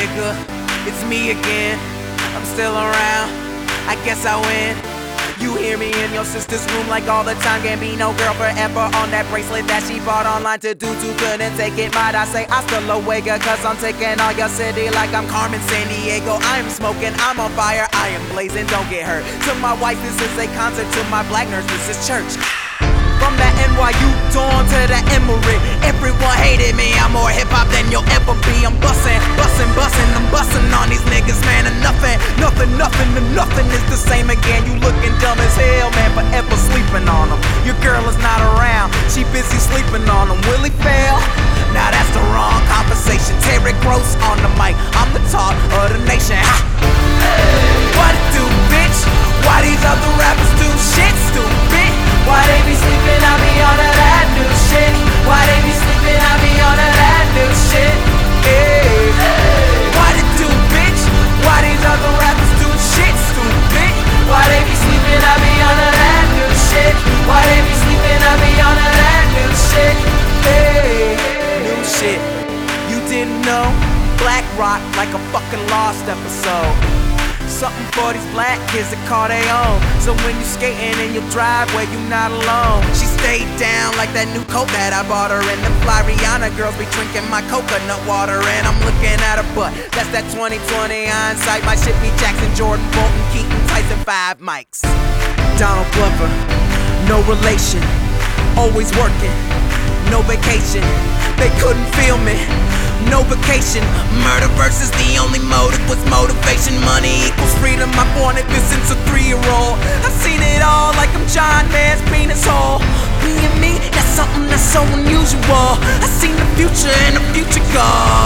nigga, it's me again. I'm still around, I guess I win. You hear me in your sister's room like all the time. Gambino girl forever on that bracelet that she bought online to do to couldn't take it. Might I say hasta luego, cause I'm taking all your city like I'm Carmen Sandiego. I am smoking, I'm on fire, I am blazing, don't get hurt. To my wife, this is a concert. To my black nurse, this is church. From the NYU Dawn to the Emory, everyone hated me. I'm more hip-hop than you'll ever be. I'm bustin', bustin', bustin', I'm bustin' on these niggas, man. And nothing is the same again. You looking dumb as hell, man, forever sleeping on them. Your girl is not around, she busy sleeping on them. Will he fail? Now that's the wrong conversation. Terry Gross on the mic, I'm the talk of the nation. Ha! What it do, bitch? Why these other rappers do shit, stupid? Why they be sleeping, I be on to that new shit. Why they be sleeping, I be on to that new shit. Hey. What it do, bitch? Why these other rappers do shit, stupid? Why they be sleeping, I be on to that new shit. Why they be sleeping, I be on to that new shit. Hey. New shit. You didn't know? Black rock like a fucking Lost episode. Something for these black kids that call they own. So when you skating in your driveway, you not alone. She stayed down like that new coat that I bought her. And the fly Rihanna girls be drinking my coconut water. And I'm looking at her butt, that's that 2020 hindsight. My shit be Jackson, Jordan, Bolton, Keaton, Tyson, 5 mics. Donald Glover, no relation, always working, no vacation. They couldn't feel me, no vacation. Murder versus the only motive was motivation. Money equals freedom, I wanted this since a 3-year-old. I've seen it all like I'm John Man's penis hole. Being me, that's something that's so unusual. I seen the future and the future go.